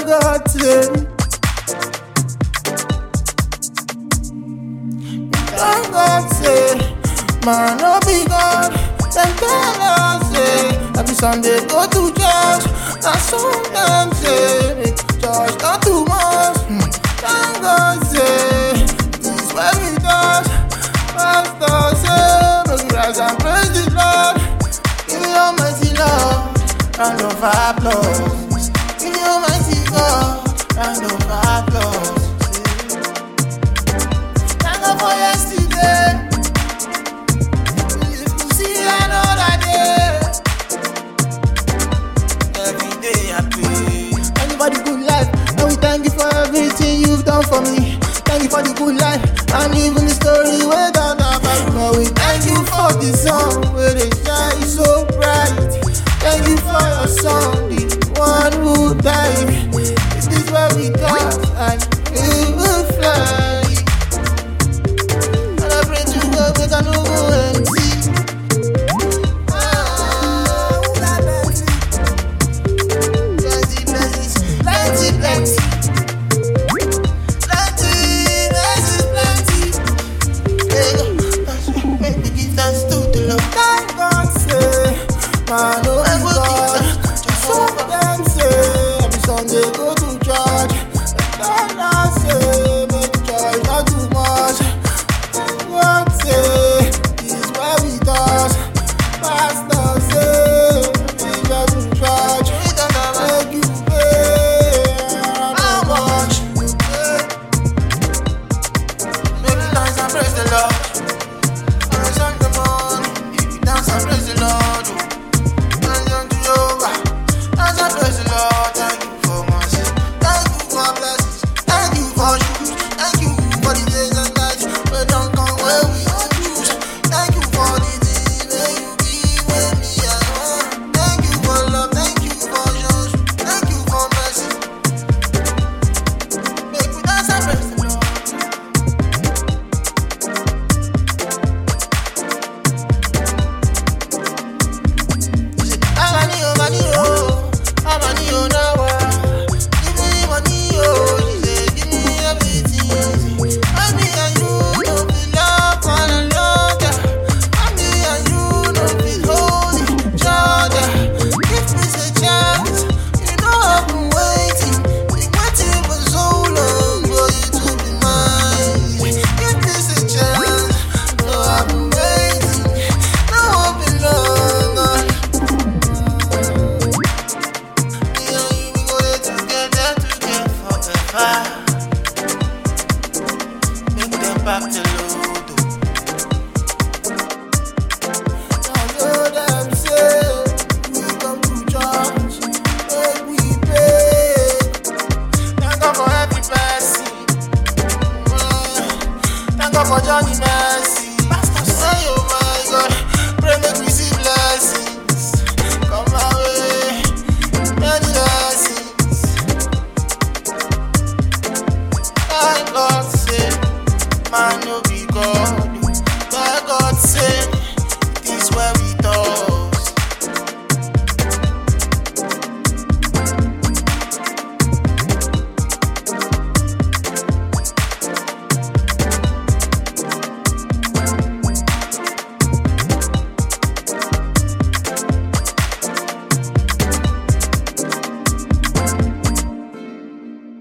God say, thank God say, man no be God. Them tell us say, every Sunday go to church. And sometimes say, church not too much. Thank God say, this is where we touch. Pastor say, make you rise and praise the Lord. Give me almighty Lord, round of applause. Give me almighty God, round of applause. Thank God for yesterday. If you see another day, every day I pray. Thank you for the good life, and we thank you for everything you've done for me. Thank you for the good life, and even the story way down the back. We thank you for the sun where they shine so bright. Thank you for your son, the one who died. It is where we touch and we will fly. And I pray to God we can go and see. Man, oh my God, some of them say, every Sunday go to church. And then I say, make church not too much. God say, this is where we touch. Pastor say, make go to church. Make you pay, how much? Make you dance and praise the Lord. On Sunday morning, if you dance and praise the Lord. Make them back to Ludo. I know them say, we come to church, make we pay. Thank God for every person. Thank God for Johnny Mess.